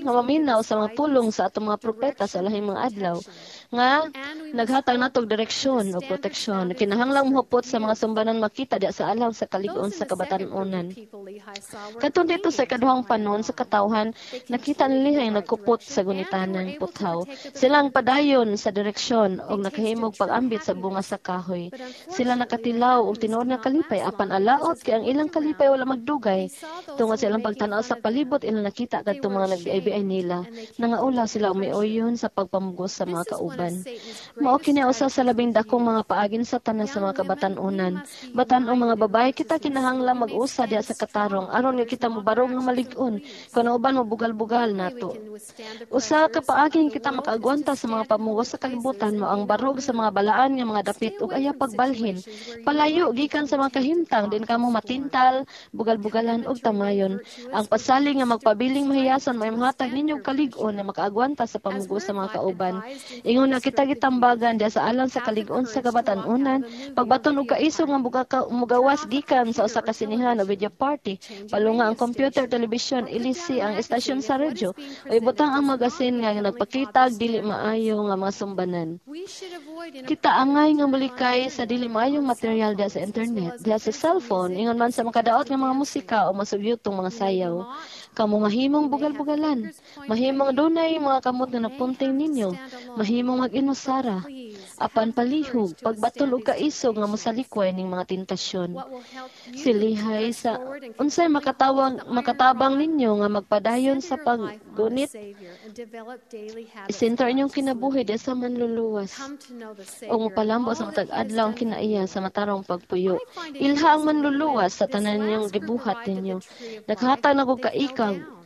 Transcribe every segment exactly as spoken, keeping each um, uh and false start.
nga maminaw sa mga pulong sa atong mga propeta sa lahing mga adlaw nga naghatag natog direksyon o proteksyon. Kinahanglang mohupot sa mga sumbanan makita diya sa alaw sa kalig-on sa kabatan-onan. Kadtong dito sa ikaduhang panon sa katawhan, nakita nila ang nagkupot sa gunitanang puthaw. Silang padayon sa direksyon o nakahimog pag-ambit sa bunga sa kahoy. Sila nakatilaw o tinuod nga kalipay apan alaot kay ang ilang kalipay wala magdugay. Tungod sa ilang pagtanaw sa palibot ilang nakita kadtong mga nagbiay-biay nila. Nangaulaw sila umiuyon sa pagpamugos sa mga kauban. kauban. Mao kini usa sa labing dakong mga paagin sa tanan sa mga kabatan-onan. Batan-ong mga babaye, kita kinahanglang mag-usa diha sa katarong aron nga kita mobarog nga malig-on kun uban mo bugal-bugal nato. Usa ka paaging kita makaagwanta sa mga pamugo sa kalibutan mo ang barog sa mga balaan nga mga dapit ug aya pagbalhin. Palayo gikan sa mga kahimtang din kamo matintal, bugal-bugalan ug tamayon. Ang pasalig nga magpabiling mahiyason may mahatag ninyo kalig-on na makaagwanta sa pamugo sa mga kauban. Ingon na kita gitambagan diha sa alang sa kalig-on sa kabatan-onan, pagbaton og kaiso nga muga mugawas gikan sa usa ka sinihan o video party, palunga ang computer, television, ilisi ang estasyon sa radyo, o ibutang ang magasin nga nagpakita dili maayo nga mga sumbanan. Kita angay nga mulikay sa dili maayong material diha sa internet, diha sa cellphone, ingon man sa makadaot nga mga musika o masugyutong mga sayaw. Kamu mahimong bugal-bugalan, mahimong dunay mga kamot nga napunting ninyo, mahimong mag-inusara, apan palihog, pagbatol og kaisog nga mosalikway ning mga tentasyon. Silihay sa unsay makatawang makatabang ninyo nga magpadayon sa paggunit. Isentro inyong kinabuhi diha sa manluluwas. O mopalambo sa matag adlaw ang kinaiya sa matarong pagpuyo. Ilha ang manluluwas sa tanan ninyong gibuhat ninyo. Naghatag na kog kaikag.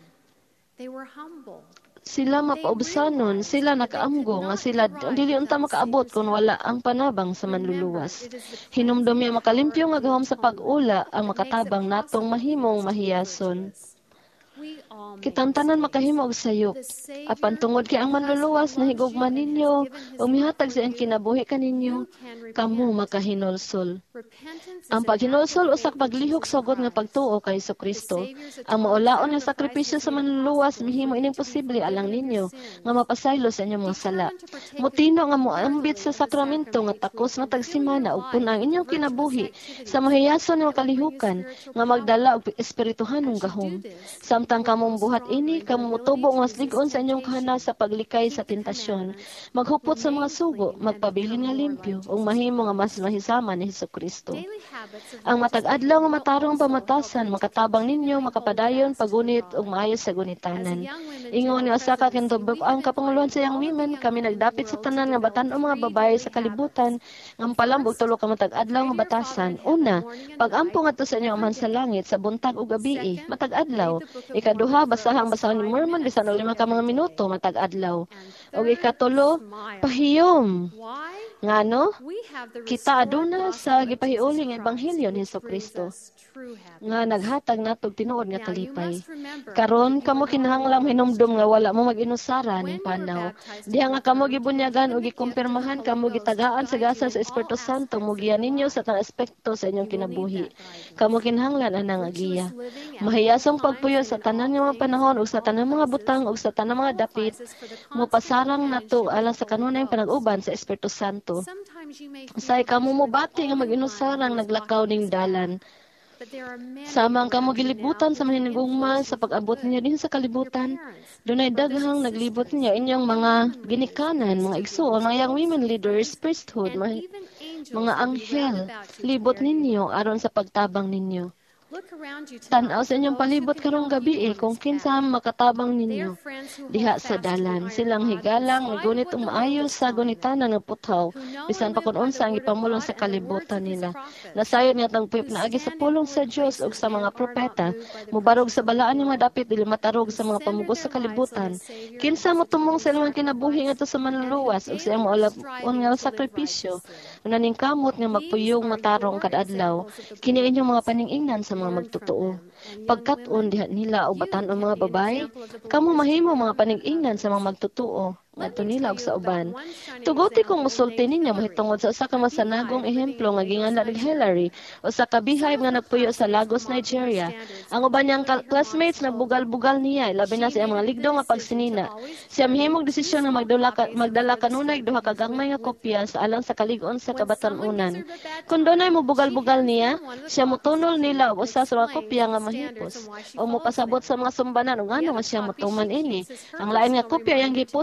Sila mapaubsanon, sila nakaamgo nga sila dili unta makaabot kung wala ang panabang sa manluluwas. Hinumdumi ang makalimpyo nga gahom sa pag-ula ang makatabang natong mahimong mahiyason. Kitang tanan makahimo og sayop. Apan tungod kay ang manluluwas na higugman ninyo o mihatag sa iyang kinabuhi kaninyo, kamo makahinulsol. Ang paghinulsol usak paglihok sugod nga pagtuo kay Jesucristo. Ang maulaon nga sakripisyo sa manluluwas mihimo ining posible alang ninyo nga mapasaylo sa inyong mga sala. Mutino nga moambit sa sakramento nga takos matag semana ug punang inyong kinabuhi sa mahiyason nga kalihukan nga magdala og espirituhanong gahom. Samtang kamong buhat ini, kamo motubo nga lig-on sa inyong kahana sa paglikay sa tentasyon, maghupot sa mga sugo, magpabilin nga limpyo, ug mahimo nga mas mahisama ni Jesucristo. Ang matag-adlaw nga matarong pamatasan, makatabang ninyo, makapadayon, pagunit, ug maayos sa gunitanan. Ingon ni usa ka kintubok ang kapanguluhan sa young women, kami nagdapit sa tanan nga batan-o mga babaye sa kalibutan, nga palambog tulo ka matag-adlaw nga batasan. Una, pag-ampo ngadto sa inyong Amahan sa langit sa buntag ug gabii, matag-adlaw. Ikaduha, basahang basahang ni Mormon bisan og lima ka mga minuto matag adlaw. Og ikatulo, pahiyom. Ngano? Kita aduna sa gipahiuli nga ebanghelyo ni Jesucristo nga naghatag natog tinuod nga kalipay. Karon kamo kinahanglang hinumdum nga wala mo mag-inusara ning panaw. Diha nga kamo gibunyagan ug gikumpirmahan kamo gitagaan sa gasa sa Espiritu Santo mugiya ninyo sa tanang aspekto sa inyong kinabuhi. Kamo kinahanglan ana nga giya. Mahiyasong pagpuyo sa tanan nga mga panahon ug sa tanang mga butang ug sa tanang mga dapit mopasarang nato alang sa kanunay panag-uban sa Espiritu Santo. Say kamo mobati nga mag-inusarang naglakaw ning dalan. Samang kamo gilibutan sa mahinigugma sa pag-abot niya din sa kalibutan, dunay daghang naglibot niya inyong mga ginikanan, mga igsoon, mga young women leaders, priesthood, mga, mga anghel, libot ninyo aron sa pagtabang ninyo. Tanaw sa inyong palibot karong gabi eh, kung kinsa makatabang ninyo. Diha sa dalan, silang higalang, nagunit umaayo sa gunitanan ng puthaw, bisan pa kung unsa ang ipamulong sa kalibutan nila. Nasayod niya tang puyop na agi sa pulong sa Dios ug sa mga propeta, mubarog sa balaan yung mga dapit dili matarog sa mga pamugos sa kalibutan. Kinsa mo tumong sa ilang kinabuhi ngadto sa manluluwas ug sa iyang maulapon nga sakripisyo. Unaning kamot nga magpuyong matarong kadadlaw, kini inyong mga paning-ingnan sa mga magtotoo. Pagkat-on diha nila o batan ang mga babae, kamo mahimo mga panig-ingnan sa mga magtotoo ngadto nila og sa uban. Tuguti kong musulti ninyo mahitungod sa usa ka masanagong ehemplo nga ginganlan ni Hillary o sa kabihay nga nagpuyo sa Lagos, Nigeria. Ang uban niyang classmates nagbugal-bugal niya, labi na sa iyang mga ligdo nga pagsinina. Siya mahimong desisyon nga magdala magdala kanunay duha ka gagmay nga kopya sa alang sa kalig-on sa kabatan-unan. Kung dunay mo bugal-bugal niya, siya motunol nila og usa sa mga kopya nga mahipos o mopasabot sa mga sumbanan ug ano nga siya motuman ini. Ang lain nga kopya yang gipusan is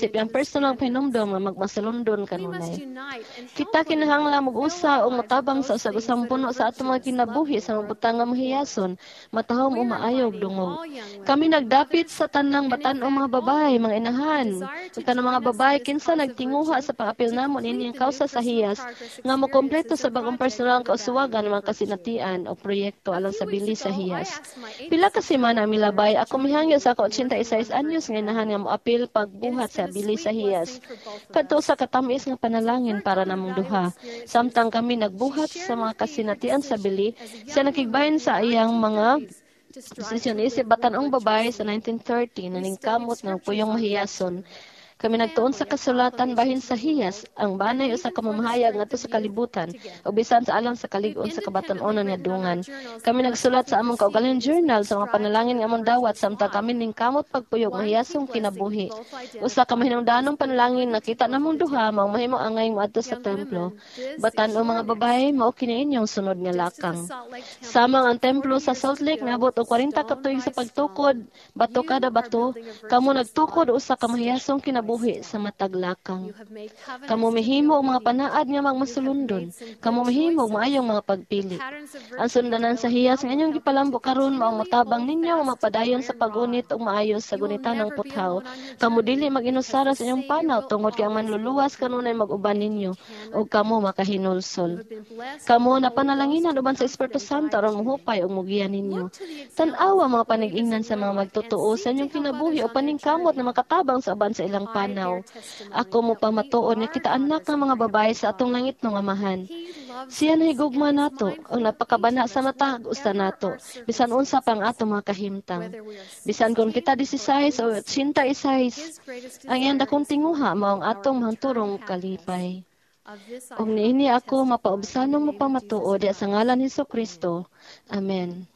isip yang personal hinumdom nga magmasalundon kanunay. Kita kinahanglan mag-usa o matabang sa usag-usang puno sa atong mga kinabuhi sa mabutang nga mahiyason, matahom o maayog dungog. Kami nagdapit sa tanang batan-o mga babae, mga inahan. Ug tanang mga babae kinsa nagtinguha sa pang-apil namon ini ang kausa sa hiyas nga mokompleto sa bagong personal nga kausuwagan mga kasinatian o proyekto alang sa bili sa hiyas. Pila ka semana milabay ako mihangyo sa ka eighty-six anyos nga inahan nga moapil pagbuhat sa bili sa hiyas. Kadto sa katamis nga panalangin para namong duha. Samtang kami nagbuhat sa mga kasinatian sa bili, siya nakigbahin sa iyang mga desisyon isip batan-ong babae sa nineteen thirty na ningkamot ng puyong mahiyason. Kami nagtuon sa kasulatan bahin sa hiyas, ang banay o sa kamamahayag ngadto sa kalibutan, o bisan sa alang sa kalig-on sa kabatan-onan nga dungan. Kami nagsulat sa among kaugalingon journal sa mga panalangin nga among dawat samtang kami ning kamot pagpuyog mahiyasong kinabuhi. Usa ka mahinungdanong panalangin nakita namong duha mao mahimo angay moadto sa templo. Batan-o mga babae mao kini inyong sunod nga lakang. Samang ang templo sa Salt Lake nabot og forty ka tuig sa pagtukod, bato kada bato, kamo nagtukod usa ka mahiyasong kinabuhi sa matag lakang. Kamo mihimo og mga panaad nga magmasulundon. Kamo mihimo og maayong mga pagpili. Ang sundanan sa hiyas nga inyong gipalambo karon mao ang matabang ninyo nga mapadayon sa pagunit ug maayos sa gunitan ng puthaw. Kamo dili mag-inusara sa inyong panaw tungod kay ang manluluwas kanunay mag-uban ninyo ug kamo makahinulsol. Kamo napanalanginan uban sa Espiritu Santo aron mohupay ug mugiya ninyo. Tan-awa mga panig-ingnan sa mga magtutuo sa inyong kinabuhi o paningkamot na makatabang sa aban sa ilang panaw. Ako mo pamatuon nga kita anak ng mga babae sa atong langit ng amahan. Siya nahigugma nato ang napakabana sa matag usta nato. Bisan unsa pang atong mga kahimtang. Bisan kung kita sixteen o eighty-six, ang iyang dakong tinguha mao ang atong mangturong kalipay. Og niini ako mapaubsanong mo pamatuod sa ngalan ni Hesukristo. Amen.